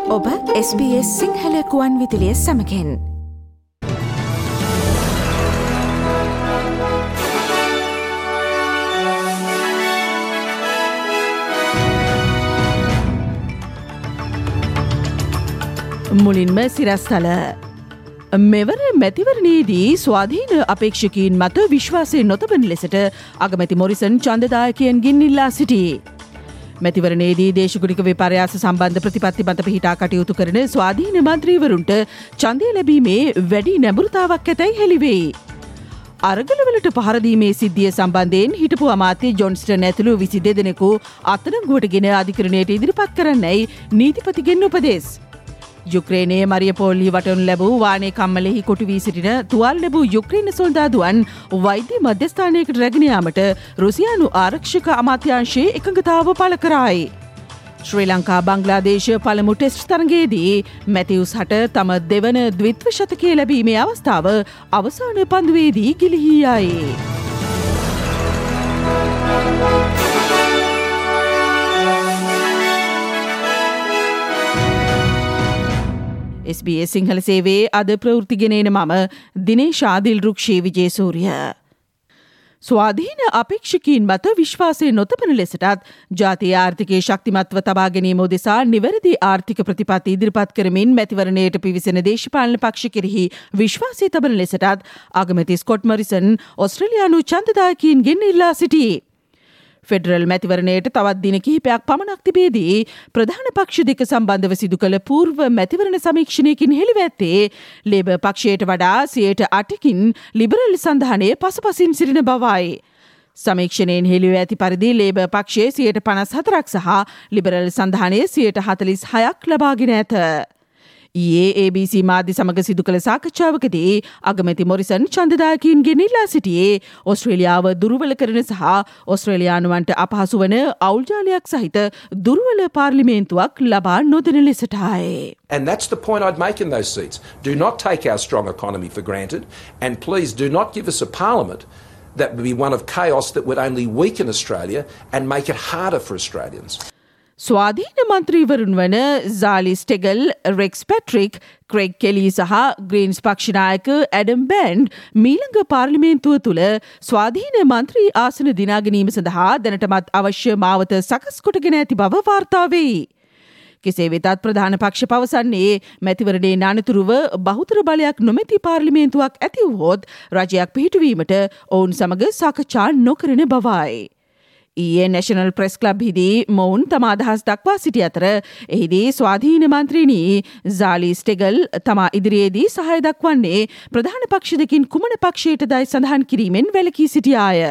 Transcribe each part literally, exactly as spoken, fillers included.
ඔබ S B S Sinhala කුවන් විදුලිය සමගින් මුලින්ම සිරස්තල මෙවර මැතිවරණයේදී ස්වාධීන අපේක්ෂකයින් මත විශ්වාසය නොතබන ලෙසට අගමැති මොරිසන් ඡන්දදායකයන්ගෙන් ඉල්ලා සිටී. මැතිවරණයේදී දේශගුණික විපර්යාස සම්බන්ධ ප්‍රතිපත්ති මත පිහිටා කටයුතු කරන ස්වාධීන මන්ත්‍රීවරුන්ට ඡන්දය ලැබීමේ වැඩි නැඹුරුතාවක් ඇතැයි හෙළිවෙයි. අරගලවලට පහර දීමේ සිද්ධිය සම්බන්ධයෙන් හිටපු අමාත්‍ය ජොන්ස්ටන් ඇතුළු විසිදෙක දෙනෙකු අත්අඩංගුවටගෙන අධිකරණයට ඉදිරිපත් කරන්නයි නීතිපතිගෙන් උපදෙස්. යුක්‍රේනයේ මරියපෝල්ලි වටනු ලැබූ වානේ කම්මලෙහි කොටු වී සිටින තුවාල ලැබූ යුක්‍රේන සොල්දාදුවන් වෛද්‍ය මධ්‍යස්ථානයකට රැගෙන යාමට රුසියානු ආරක්ෂක අමාත්‍යාංශයේ එකඟතාව පළ කරයි. ශ්‍රී ලංකා බංග්ලාදේශ පළමු ටෙස්ට් තරගයේදී මැතිවුස් හට තම දෙවන ද්විත්ව ශතකය ලැබීමේ අවස්ථාව අවසාන පන්දුවේදී ගිලිහී යයි. S B S සිංහල සේවයේ අද ප්‍රවෘත්තිගෙනන මම දිනේශා දිල්රුක්ෂී විජේසූරිය. ස්වාධීන අපේක්ෂකයින් මත විශ්වාසය නොතබන ලෙසටත් ජාතිය ආර්ථිකයේ ශක්තිමත්ව තබා ගැනීම උදෙසා නිවැරදි ආර්ථික ප්‍රතිපත්ති ඉදිරිපත් කරමින් මැතිවරණයට පිවිසෙන දේශපාලන පක්ෂ කෙරෙහි විශ්වාසය තබන ලෙසටත් අගමැති ස්කොට් මොරිසන් ඔස්ට්‍රේලියානු ඡන්දදායකයින්ගෙන් ඉල්ලා සිටී. ෆෙඩරල් මැතිවරණයට තවත් දින කිහිපයක් පමණක් තිබේදී ප්‍රධාන පක්ෂ දෙක සම්බන්ධව සිදු කළ පූර්ව මැතිවරණ සමීක්ෂණයකින් හෙළිව ඇත්තේ ලේබර් පක්ෂයට වඩා සියයට අටකින් ලිබරල් සන්ධානයේ පසුපසින් සිටින බවයි. සමීක්ෂණයෙන් හෙළිව ඇති පරිදි ලේබර් පක්ෂයේ සියයට පනස් හතරක් සහ ලිබරල් සන්ධානයේ සියයට හතලිස් හයක් ලබාගෙන ඇත. ඊයේ A B C මාධ්‍ය සමග සිදු කළ සාකච්ඡාවකදී අගමැති මොරිසන් ඡන්දදායකයින්ගෙන් ඉල්ලා සිටියේ ඔස්ට්‍රේලියාව දුර්වල කරන සහ ඔස්ට්‍රේලියානුවන්ට අපහසු වන අවුල්ජාලයක් සහිත දුර්වල පාර්ලිමේන්තුවක් ලබා නොදෙන ලෙසටයි. And that's the point I'd make in those seats. Do not take our strong economy for granted, and please do not give us a parliament that would be one of chaos that would only weaken Australia and make it harder for Australians. ස්වාධීන මන්ත්‍රීවරුන් වන සාලි ස්ටෙගල්, රෙක්ස් Patrick, Craig කෙලි සහ Greens පක්ෂනායක ඇඩම් band මීළඟ පාර්ලිමේන්තුව තුළ ස්වාධීන මන්ත්‍රී ආසන දිනාගැනීම සඳහා දැනටමත් අවශ්‍ය මාවත සකස් කොටගෙන ඇති බව වාර්තා වෙයි. කෙසේ වෙතත් ප්‍රධාන පක්ෂ පවසන්නේ මැතිවරණයේ අනතුරුව බහුතර බලයක් නොමැති පාර්ලිමේන්තුවක් ඇති වුවහොත් රජයක් පිහිටුවීමට ඔවුන් සමග සාකච්ඡා නොකරන බවයි. ඊයේ නැෂනල් ප්‍රෙස් ක්ලබ් හිදී මොවුන් තම අදහස් දක්වා සිටි අතර එහිදී ස්වාධීන මන්ත්‍රීනී සාලි ස්ටෙගල් තමා ඉදිරියේදී සහාය දක්වන්නේ ප්‍රධාන පක්ෂ දෙකින් කුමන පක්ෂයටදයි සඳහන් කිරීමෙන් වැළකී සිටියාය.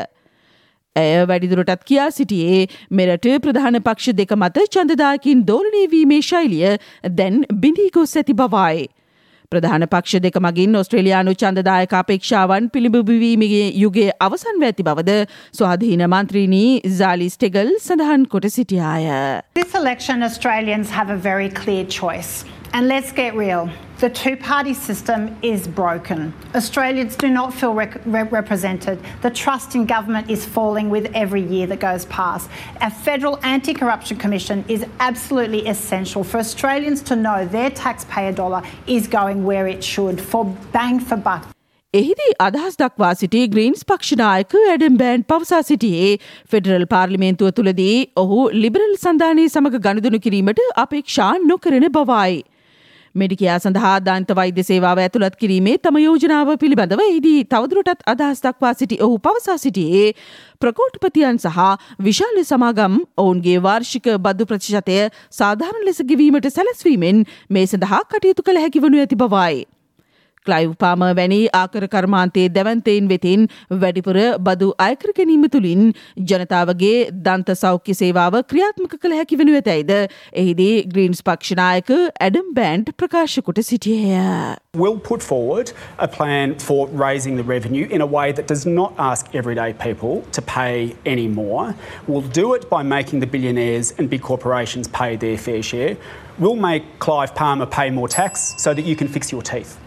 ඇය වැඩිදුරටත් කියා සිටියේ මෙරට ප්‍රධාන පක්ෂ දෙක මත ඡන්දදායකින් දෝලනය වීමේ ශෛලිය දැන් බිඳී ගොස් ඇති බවයි. ප්‍රධාන පක්ෂ දෙක මගින් ඔස්ට්‍රේලියානු ඡන්දදායක අපේක්ෂාවන් පිළිබිඹවීමේ යුගයේ අවසන් ඇති බවද ස්වාධීන මන්ත්‍රීනී සාලි ස්ටෙගල් සඳහන් කොට සිටියාය. This election Australians have a very clear choice. And let's get real. The two-party system is broken. Australians do not feel rec- re- represented. The trust in government is falling with every year that goes past. A federal anti-corruption commission is absolutely essential for Australians to know their taxpayer dollar is going where it should for bang for buck. එහිදී අදහස් දක්වා සිටි Greens පක්ෂනායක ඇඩම් band පවසා සිටියේ federal පාර්ලිමේන්තුව තුළදී ඔහු liberal සන්ධානයේ සමග ගනුදෙනු කිරීමට අපේක්ෂා නොකරන බවයි. මෙඩිකයා සඳහා දාන්ත වෛද්‍ය සේවාව ඇතුළත් කිරීමේ තම යෝජනාව පිළිබඳව එහිදී තවදුරටත් අදහස් දක්වා සිටි ඔහු පවසා සිටියේ ප්‍රකෝට්පතියන් සහ විශාල සමාගම් ඔවුන්ගේ වාර්ෂික බදු ප්‍රතිශතය සාධාරණ ලෙස ගෙවීමට සැලැස්වීමෙන් මේ සඳහා කටයුතු කළ හැකි වනු ඇති බවයි. ක්ලයිව් පාමර් වැනි ආකර කර්මාන්තයේ දැවන්තයින් වෙතින් වැඩිපුර බදු අයකර ගැනීම තුළින් ජනතාවගේ දන්ත සෞඛ්‍ය සේවාව ක්‍රියාත්මක කළ හැකි වනු ඇතැයිද එහිදී ග්‍රීන්ස් පක්ෂනායක ඇඩම් බෑන්ඩ් ප්‍රකාශ කොට සිටියේය. We'll put forward a plan for raising the revenue in a way that does not ask everyday people to pay any more. We'll do it by making the billionaires and big corporations pay their fair share. We'll make Clive Palmer pay more tax so that you can fix your teeth.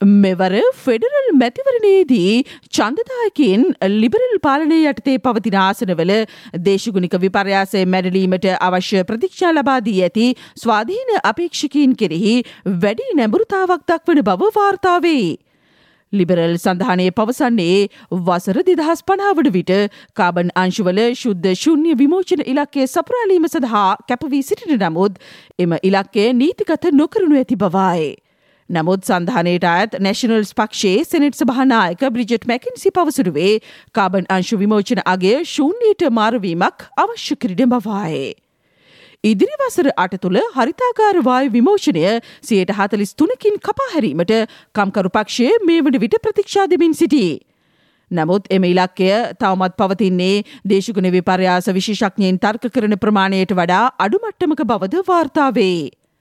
මෙවර federal මැතිවරණයේදී ඡන්දදායකයින් liberal පාලනය යටතේ පවතින ආසනවල දේශගුණික විපර්යාසය මැඩලීමට අවශ්‍ය ප්‍රතික්ෂා ලබා දී ඇති ස්වාධීන අපේක්ෂකයින් කෙරෙහි වැඩි නැඹුරුතාවක් දක්වන බව වාර්තා වේ. ලිබරල් සඳහනය පවසන්නේ වසර දෙදහස් පනහ වන විට කාබන් අංශුවල ශුද්ධ ශුන්‍ය විමෝචන ඉලක්කය සපුරාලීම සඳහා කැපවී සිටින නමුත් එම ඉලක්කය නීතිගත නොකරනු ඇති බවයි. නමුත් සන්ධානයට අයත් නැෂනල්ස් පක්ෂයේ සෙනෙට් සභානායක බ්‍රිජට් මැකින්සි පවසරුවේ කාබන් අංශු විමෝචන අගය ශූන්‍යයට මාරුවීමක් අවශ්‍ය කිරීම බවයි. ඉදිරි වසර අට තුළ හරිතාගාර වායු විමෝචනය සියයට හතළිස් තුනකින් කපා හැරීමට කම්කරු පක්ෂය මේ වන විට ප්‍රතික්ෂා දෙමින් සිටී. නමුත් එම ඉලක්කය තවමත් පවතින්නේ දේශගුණ විපර්යාස විශේෂඥයින් තර්ක කරන ප්‍රමාණයට වඩා අඩු මට්ටමක බවද වාර්තා වේ.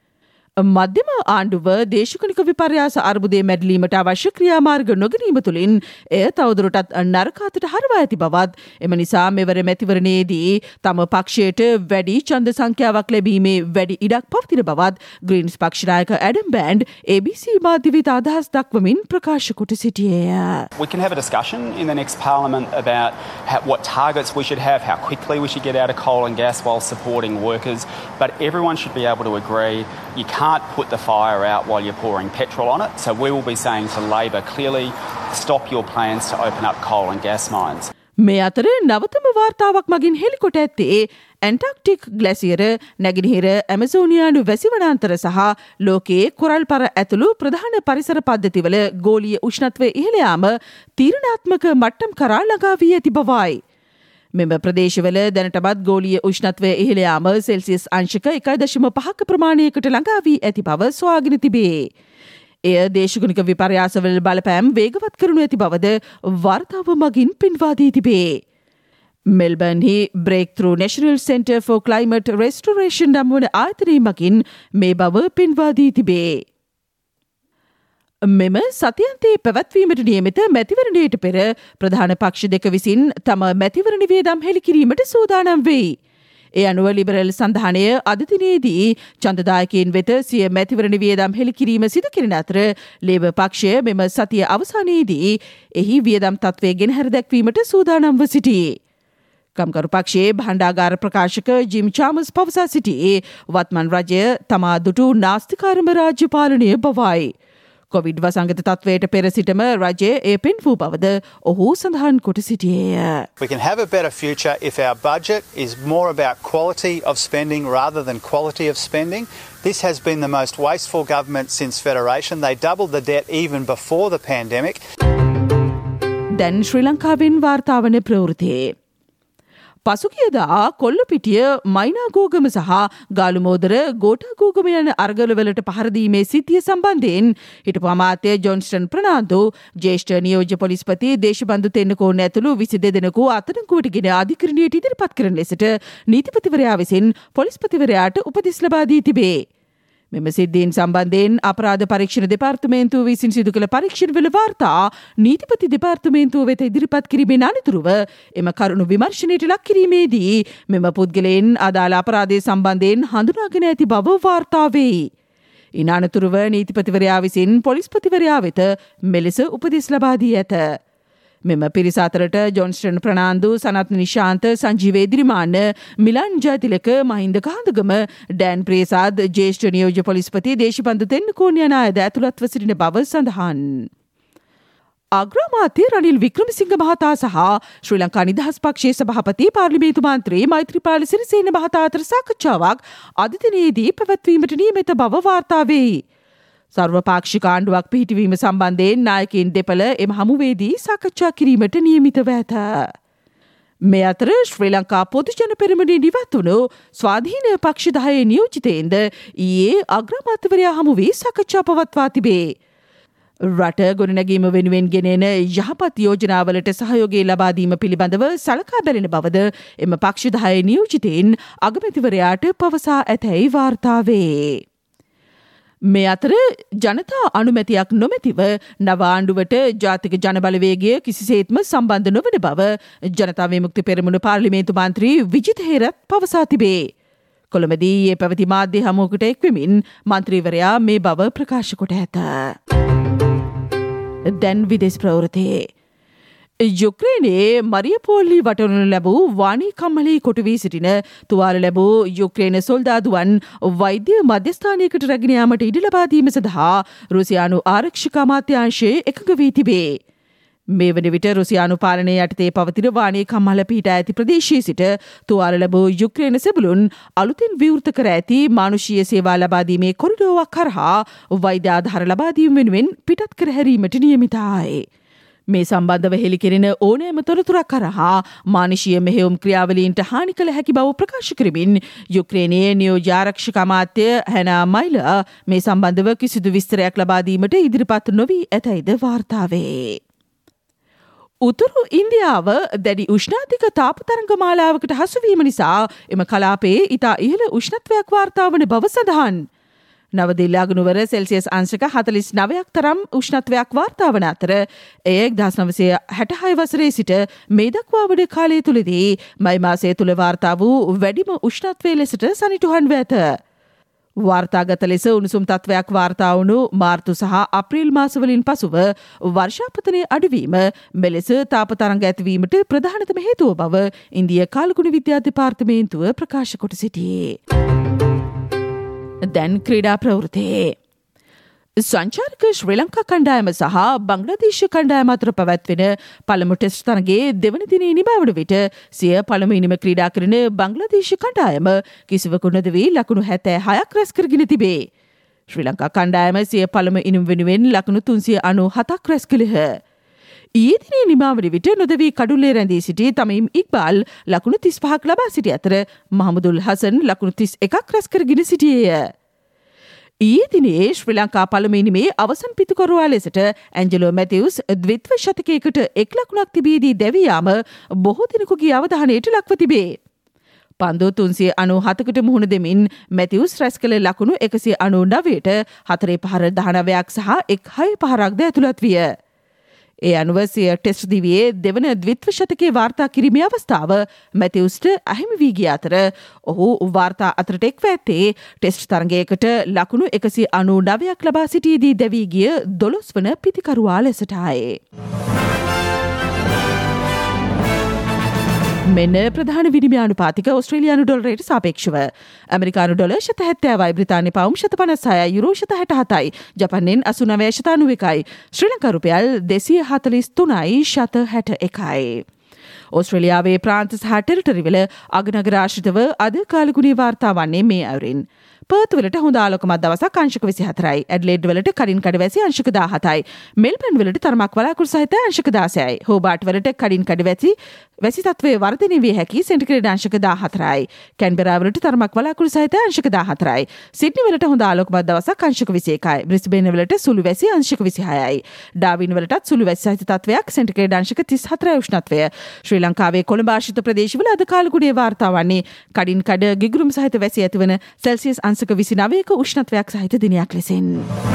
මධ්‍යම ආණ්ඩුව දේශගුණික විපර්යාස අර්බුදය මැඩලීමට අවශ්‍ය ක්‍රියාමාර්ග නොගැනීම තුළින් එය තවදුරටත් නරකාතට හරවා ඇති බවත් එම නිසා මෙවර මැතිවරණයේදී තම පක්ෂයට වැඩි ඡන්ද සංඛ්‍යාවක් ලැබීමේ වැඩි ඉඩක් පවතින බවත් ග්‍රීන්ස් පක්ෂ නායක Adam Bandt A B C මාධ්‍ය වෙත අදහස් දක්වමින් ප්‍රකාශ කොට සිටියේය. We can have a discussion in the next parliament about how, what targets we should have, how quickly we should get out of coal and gas while supporting workers, but everyone should be able to agree you can't put the fire out while you're pouring petrol on it. So we will be saying to Labor clearly, stop your plans to open up coal and gas mines. මේ අතර නවතම වාර්තාවක් මගින් හෙළිකොට ඇත්තේ ඇන්ටාර්ක්ටික් ග්ලැසියර නැගෙනහිර ඇමසෝනියානු වැසිවනාන්තර සහ ලෝකයේ coral පර ඇතුළු ප්‍රධාන පරිසර පද්ධතිවල ගෝලීය උෂ්ණත්වය ඉහළ යාම තීරණාත්මක මට්ටම් කරා ළඟා වී ඇති බවයි. මෙම ප්‍රදේශවල දැනටමත් ගෝලීය උෂ්ණත්වය ඉහළ යාම සෙල්සියස් අංශක එකයි දශම පහක ප්‍රමාණයකට ළඟා වී ඇති බව සොයාගෙන තිබේ. එය දේශගුණික විපර්යාසවල බලපෑම් වේගවත් කරනු ඇති බවද වාර්තාව මගින් පෙන්වා දී තිබේ. මෙල්බර්න්හි Breakthrough National Centre for Climate Restoration නම් වන ආයතනය මගින් මේ බව පෙන්වා දී තිබේ. මෙම සතියන්තයේ පැවැත්වීමට නියමිත මැතිවරණයට පෙර ප්‍රධාන පක්ෂ දෙක විසින් තම මැතිවරණ වියදම් හෙළිකිරීමට සූදානම් වෙයි. ඒ අනුව ලිබරල් සන්ධානය අද දිනේදී ඡන්දදායකයින් වෙත සිය මැතිවරණ වියදම් හෙළිකිරීම සිදු කෙරෙන අතර ලේබර් පක්ෂය මෙම සතිය අවසානයේදී එහි වියදම් තත්ත්වය ගෙනහැර දැක්වීමට සූදානම්ව සිටී. කම්කරු පක්ෂයේ භණ්ඩාගාර ප්‍රකාශක ජිම් චාමස් පවසා සිටියේ වත්මන් රජය තමා දුටු නාස්තිකාරම රාජ්‍ය පාලනය බවයි. කොවිඩ් වසංගත තත්වයට පෙර සිටම රජය ඒ පෙන් වූ බවද ඔහු සඳහන් කොට සිටියේය. We can have a better future if our budget is more about quality of spending rather than quality of spending. This has been the most wasteful government since Federation. They doubled the debt even before the pandemic. දැන් ශ්‍රී ලංකාවෙන් වාර්තාවන ප්‍රවෘත්තියේ පසුගියදා කොල්ලපිටිය මයිනාගෝගම සහ ගාලුමෝදර ගෝඨාගෝගම යන අරගලවලට පහරදීමේ සිද්ධිය සම්බන්ධයෙන් හිටපු අමාත්‍ය ජොන්ස්ටන් ප්‍රනාන්දු ජ්‍යෙෂ්ඨ නියෝජ්‍ය පොලිස්පති දේශබන්දු තෙන්නකෝන් ඇතුළු විසිදෙනෙකු දෙනෙකු අත්අඩංගුවට ගෙන අධිකරණයට ඉදිරිපත් කරන ලෙසට නීතිපතිවරයා විසින් පොලිස්පතිවරයාට උපදෙස් ලබා දී තිබේ. මෙම සිද්ධීන් සම්බන්ධයෙන් අපරාධ පරීක්ෂණ දෙපාර්තමේන්තුව විසින් සිදු කළ පරීක්ෂණවල වාර්තා නීතිපති දෙපාර්තමේන්තුව වෙත ඉදිරිපත් කිරීමෙන් අනතුරුව එම කරුණු විමර්ශනයට ලක් කිරීමේදී මෙම පුද්ගලයන් අදාළ අපරාධය සම්බන්ධයෙන් හඳුනාගෙන ඇති බව වාර්තා වේ. ඉන් අනතුරුව නීතිපතිවරයා විසින් පොලිස්පතිවරයා වෙත මෙලෙස උපදෙස් ලබා දී ඇත. මෙම පිරිස අතරට ජොන්ස්ටන් ප්‍රනාන්දු සනත් නිශාන්ත සංජීව එදිරිමාන්න මිලන් ජයතිලක මහින්ද කාන්දගම ඩෑන් ප්‍රේසාද් ජ්‍යෙෂ්ඨ නියෝජ්‍ය පොලිස්පති දේශබන්දු තෙන්නකෝන් යන අයද ඇතුළත්ව සිටින බව සඳහන්. අග්‍රාමාත්‍ය රනිල් වික්‍රමසිංහ මහතා සහ ශ්‍රී ලංකා නිදහස් පක්ෂයේ සභාපති පාර්ලිමේන්තු මන්ත්‍රී මෛත්‍රීපාල සිරිසේන මහතා අතර සාකච්ඡාවක් අද දිනේදී පැවැත්වීමට නියමිත බව වාර්තා වේ. සර්වපාක්ෂික ආණ්ඩුවක් පිහිටවීම සම්බන්ධයෙන් නායකයින් දෙපළ එම හමුවේදී සාකච්ඡා කිරීමට නියමිතව ඇත. මේ අතර ශ්‍රී ලංකා පොදුජන පෙරමුණේ නිවත් වුණු ස්වාධීන පක්ෂ දහයේ නියෝජිතයින්ද ඊයේ අග්‍රාමාත්‍යවරයා හමුවී සාකච්ඡා පවත්වා තිබේ. රට ගොඩනැගීම වෙනුවෙන් ගෙනෙන යහපත් යෝජනාවලට සහයෝගය ලබා දීම පිළිබඳව සලකා බැලෙන බවද එම පක්ෂ දහයේ නියෝජිතයින් අගමැතිවරයාට පවසා ඇතැයි වාර්තා වේ. මේ අතර ජනතා අනුමැතියක් නොමැතිව නව ආණ්ඩුවට ජාතික ජනබලවේගය කිසිසේත්ම සම්බන්ධ නොවන බව ජනතා විමුක්ති පෙරමුණ පාර්ලිමේන්තු මන්ත්‍රී විජිත හේරත් පවසා තිබේ. කොළඹදී ඒ පැවති මාධ්‍ය හමුවකට එක්වෙමින් මන්ත්‍රීවරයා මේ බව ප්‍රකාශ කොට ඇත. දැන් විදේශ ප්‍රවෘත්තියේ යුක්‍රේනයේ මරියපෝලි වටවනු ලැබූ වානී කම්මලී කොටු වී සිටින තුවාල ලැබූ යුක්‍රේන සොල්දාදුවන් වෛද්‍ය මධ්‍යස්ථානයකට රැගෙන යාමට ඉඩ ලබා දීම සඳහා රුසියානු ආරක්ෂක අමාත්‍යාංශය එකඟ වී තිබේ. මේ වන විට රුසියානු පාලනය යටතේ පවතින වානී කම්මල පිහිටා ඇති ප්‍රදේශයේ සිට තුවාල ලැබූ යුක්‍රේන සෙබළුන් අලුතින් විවෘත කර ඇති මානුෂීය සේවා ලබා දීමේ කොරිඩෝවක් කරහා වෛද්‍ය ආධාර ලබා දීම වෙනුවෙන් පිටත් කර හැරීමට නියමිතයි. මේ සම්බන්ධව හෙළි කෙරෙන ඕනෑම තොරතුරක් කරහා මානුෂීය මෙහෙයුම් ක්‍රියාවලීන්ට හානි කළ හැකි බව ප්‍රකාශ කරමින් යුක්‍රේනයේ නියෝජ්‍ය ආරක්ෂක අමාත්‍ය හැනා මයිල මේ සම්බන්ධව කිසිදු විස්තරයක් ලබා දීමට ඉදිරිපත් නොවී ඇතැයිද වාර්තා වේ. උතුරු ඉන්දියාව දැඩි උෂ්ණාධික තාප තරංග මාලාවකට හසුවීම නිසා එම කලාපයේ ඉතා ඉහළ උෂ්ණත්වයක් වාර්තා වන බව සඳහන්. නවදිල්ලා ගුණවර සෙල්සියස් අංශක හතලිස් නවයක් තරම් උෂ්ණත්වයක් වාර්තා වන අතර එය එක්දාස් නවසිය හැටහය වසරේ සිට මේ දක්වා වන කාලය තුලදී මයි මාසය තුල වාර්තා වූ වැඩිම උෂ්ණත්වයේ ලෙසට සනිටුහන් ව ඇත. වාර්තාගත ලෙස උණුසුම් තත්වයක් වාර්තා වුණු මාර්තු සහ අප්‍රේල් මාසවලින් පසුව වර්ෂාපතනය අඩුවීම මෙලෙස තාප තරංග ඇතිවීමට ප්‍රධානතම හේතුව බව ඉන්දිය කාලගුණ විද්‍යා දෙපාර්තමේන්තුව ප්‍රකාශ කොට සිටියේ. දැන් ක්‍රීඩා ප්‍රවෘතියේ සංචාරක ශ්‍රී ලංකා කණ්ඩායම සහ බංග්ලාදේශ කණ්ඩායම අතර පැවැත්වෙන පළමු ටෙස්ට් තරගයේ දෙවන දිනේ නිමවන විට සිය පළමු ඉනිම ක්‍රීඩා කරන බංග්ලාදේශ කණ්ඩායම කිසිවකු නොදවී ලකුණු හැත්තෑහයක් රැස් කරගෙන තිබේ. ශ්‍රී ලංකා කණ්ඩායම සිය පළමු ඉනිම වෙනුවෙන් ලකුණු තුන්සිය අනූහතක් රැස් කළහ. ඊයේ දිනේ නිමාවන විට නොදවී කඩුල්ලේ රැඳී සිටි තමීම් ඉක්බාල් ලකුණු තිස්පහක් ලබා සිටි අතර මහමුදුල් හසන් ලකුණු තිස් එකක් රැස් කරගෙන සිටියේය. ඊයේ දිනේ ශ්‍රී ලංකා පළමු ඉනිමේ අවසන් පිතුකරුවා ලෙසට ඇන්ජලෝ මැතිව්ස් ද්විත්ව ශතකයකට එක් ලකුණක් තිබීදී දැවී යාම බොහෝ දිනකුගේ අවධානයට ලක්ව තිබේ. පන්දු තුන්සිය අනූහතකට මුහුණ දෙමින් මැතිව්ස් රැස් කළ ලකුණු එකසිය අනූනවයට හතරේ පහර දහනවයක් සහ එක් හය පහරක්ද ඇතුළත් විය. ඒ අනුව සිය ටෙස්ට් දිවියේ දෙවන ද්විත්ව ශතකයේ වාර්තා කිරීමේ අවස්ථාව මැතිව්ස්ට අහිමි වී ගිය අතර ඔහු වාර්තා අතරට එක්ව ඇත්තේ ටෙස්ට් තරගයකට ලකුණු එකසිය අනූනවයක් ලබා සිටියේදී දැවී ගිය දොළොස් වන පිතිකරුවා ලෙසටයි. මෙන්න ප්‍රධාන විනිමය අනුපාතික ඕස්ට්‍රේලියානු ඩොලරයට සාපේක්ෂව ඇමරිකානු ඩොලර් ශත හැත්තෑවයි, බ්‍රිතාන්‍ය පවුම් ශත පනස් හයයි, යුරෝ ශත හැටහතයි, ජපන්නෙන් අසූනවය ශත අනූවකයි, ශ්‍රී ලංකා රුපියල් දෙසිය හතලිස් තුනයි ශත හැට එකයි. ඕස්ට්‍රේලියාවේ ප්‍රාන්ත සහ ටෙරිටරිවල අගනගර ආශ්‍රිතව අද කාලගුණී වාර්තා වන්නේ මේ අයුරින්. පර්ත් වලට හොඳ ආලෝකමත් දවසක් අංශක විසිහතරයි. ඇඩ්ලේඩ් වලට කඩින් කඩ වැසි අංශක දාහතයි. මෙල්බර්න් වලට තරමක් වලාකුළු සහිත අංශක දාසයයි. හෝබාට් වලට කඩින් කඩ වැසි වැසි තත්ත්වයේ වර්ධනය විය හැකි සෙන්ටිග්‍රේඩ් අංශක දාහතරයි. කැන්බරා වලට තරමක් වලාකුළු සහිත අංශක දාහතරයි. සිඩ්නි වලට හොඳ ආලෝකමත් දවසක් අංශක විසිඑකයි. බ්‍රිස්බේන් වලට සුළු වැසි අංශක විසිහයයි. ඩාවින් වලටත් සුළු වැසි සහිත තත්ත්වයක් සෙන්ටිග්‍රේඩ් අංශක තිස් හතරයි උෂ්ණත්වය. ශ්‍රී ලංකාවේ කොළඹ ආශ්‍රිත ප්‍රදේශවල අද කාලගුණයේ වාර්තා වන්නේ කඩින් කඩ ගිගුරුම් සහිත වැසි ඇතිවන සෙල්සියස් අංශක විසිනවයක උෂ්ණත්වයක් සහිත දිනයක් ලෙසින්.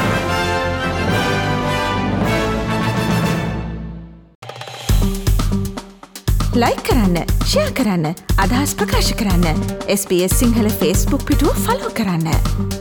ලයික් කරන්න, ෂෙයා කරන්න, අදහස් ප්‍රකාශ කරන්න. S B S Sinhala Facebook පිටුව ෆලෝ කරන්න.